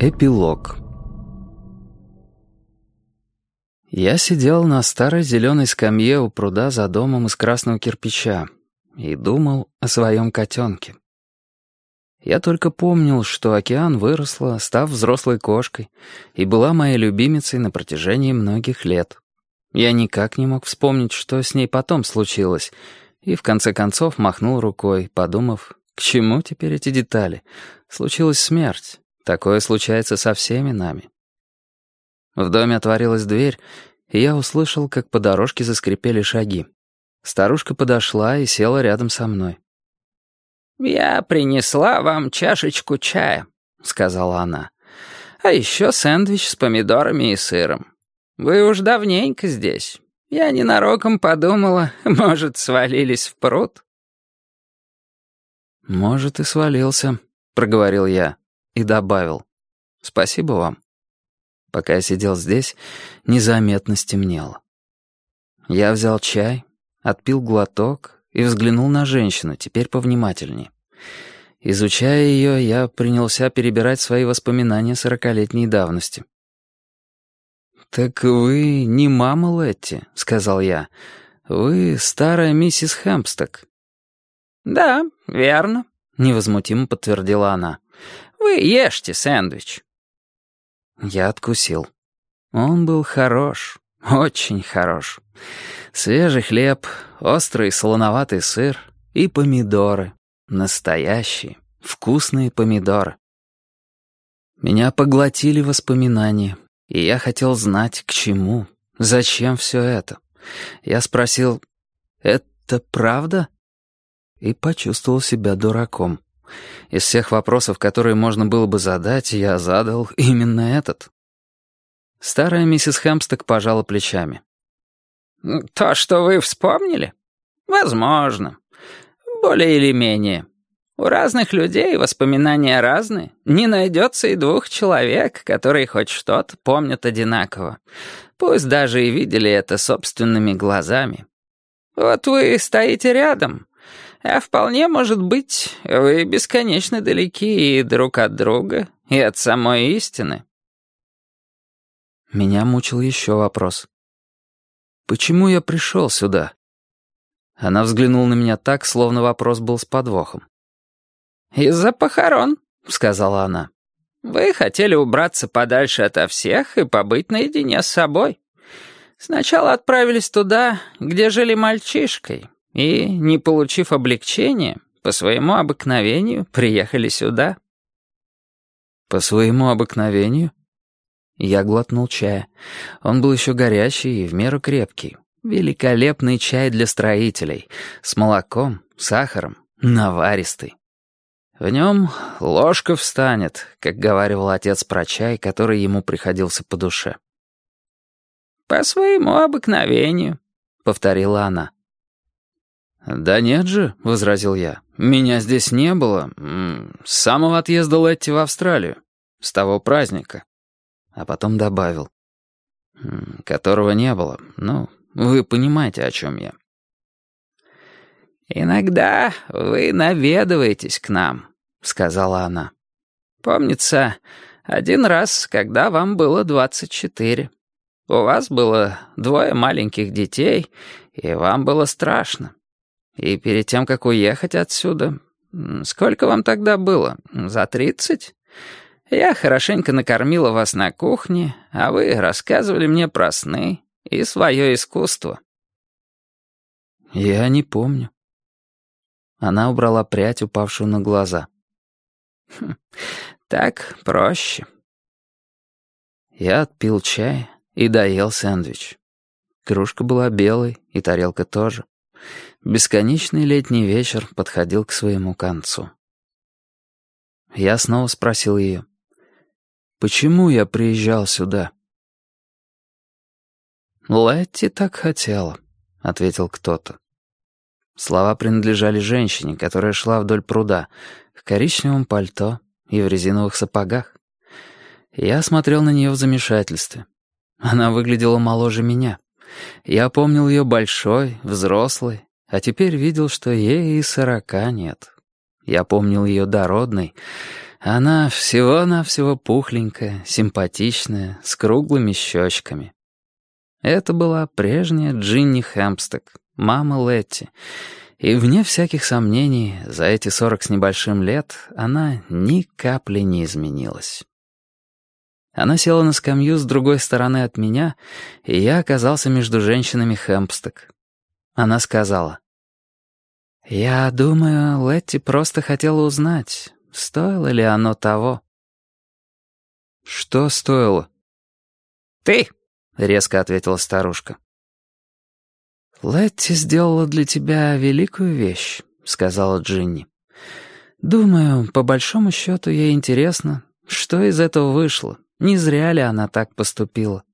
Эпилог. Я сидел на старой зеленой скамье у пруда за домом из красного кирпича и думал о своем котенке. Я только помнил, что Океан выросла, став взрослой кошкой, и была моей любимицей на протяжении многих лет. Я никак не мог вспомнить, что с ней потом случилось, и в конце концов махнул рукой, подумав, к чему теперь эти детали? Случилась смерть. Такое случается со всеми нами. В доме отворилась дверь, и я услышал, как по дорожке заскрипели шаги. Старушка подошла и села рядом со мной. «Я принесла вам чашечку чая», — сказала она. «А еще сэндвич с помидорами и сыром. Вы уж давненько здесь. Я ненароком подумала, может, свалились в пруд». «Может, и свалился», — проговорил я и добавил. «Спасибо вам». Пока я сидел здесь, незаметно стемнело. Я взял чай, отпил глоток и взглянул на женщину, теперь повнимательнее. Изучая ее, я принялся перебирать свои воспоминания 40-летней давности. «Так вы не мама Летти», — сказал я. «Вы старая миссис Хэмпсток». «Да, верно», — невозмутимо подтвердила она. «Вы ешьте сэндвич». Я откусил. Он был хорош, очень хорош. Свежий хлеб, острый солоноватый сыр и помидоры. Настоящие, вкусные помидоры. Меня поглотили воспоминания, и я хотел знать, к чему, зачем все это. Я спросил, «Это правда?» И почувствовал себя дураком. Из всех вопросов, которые можно было бы задать, я задал именно этот. Старая миссис Хэмпсток пожала плечами. «То, что вы вспомнили? Возможно. Более или менее. У разных людей воспоминания разные. Не найдется и двух человек, которые хоть что-то помнят одинаково. Пусть даже и видели это собственными глазами. Вот вы стоите рядом, а вполне может быть, вы бесконечно далеки и друг от друга, и от самой истины». Меня мучил еще вопрос. «Почему я пришел сюда?» Она взглянула на меня так, словно вопрос был с подвохом. «Из-за похорон», — сказала она. «Вы хотели убраться подальше ото всех и побыть наедине с собой. Сначала отправились туда, где жили мальчишкой, и, не получив облегчения, по своему обыкновению приехали сюда». «По своему обыкновению?» Я глотнул чая. Он был еще горячий и в меру крепкий. Великолепный чай для строителей. С молоком, сахаром, наваристый. В нем ложка встанет, как говаривал отец про чай, который ему приходился по душе. «По своему обыкновению», — повторила она. «Да нет же», — возразил я, — «меня здесь не было. С самого отъезда Летти в Австралию. С того праздника». А потом добавил. «Которого не было. Ну, вы понимаете, о чем я». «Иногда вы наведываетесь к нам», — сказала она. «Помнится, один раз, когда вам было 24. У вас было 2 маленьких детей, и вам было страшно. И перед тем, как уехать отсюда, сколько вам тогда было? За 30? Я хорошенько накормила вас на кухне, а вы рассказывали мне про сны и свое искусство». «Я не помню». Она убрала прядь, упавшую на глаза. «Так проще». Я отпил чай и доел сэндвич. Кружка была белой, и тарелка тоже. Бесконечный летний вечер подходил к своему концу. Я снова спросил ее, «Почему я приезжал сюда?» «Летти так хотела», — ответил кто-то. Слова принадлежали женщине, которая шла вдоль пруда, в коричневом пальто и в резиновых сапогах. Я смотрел на нее в замешательстве. Она выглядела моложе меня. Я помнил ее большой, взрослой, а теперь видел, что ей и 40 нет. Я помнил ее дородной, Она всего-навсего пухленькая, симпатичная, с круглыми щечками. Это была прежняя Джинни Хэмпстед, мама Летти, и, вне всяких сомнений, за эти 40 с небольшим лет она ни капли не изменилась. Она села на скамью с другой стороны от меня, и я оказался между женщинами Хэмпстед. Она сказала: «Я думаю, Летти просто хотела узнать, стоило ли оно того». «Что стоило?» «Ты!» — резко ответила старушка. «Летти сделала для тебя великую вещь», — сказала Джинни. «Думаю, по большому счету ей интересно, что из этого вышло, не зря ли она так поступила».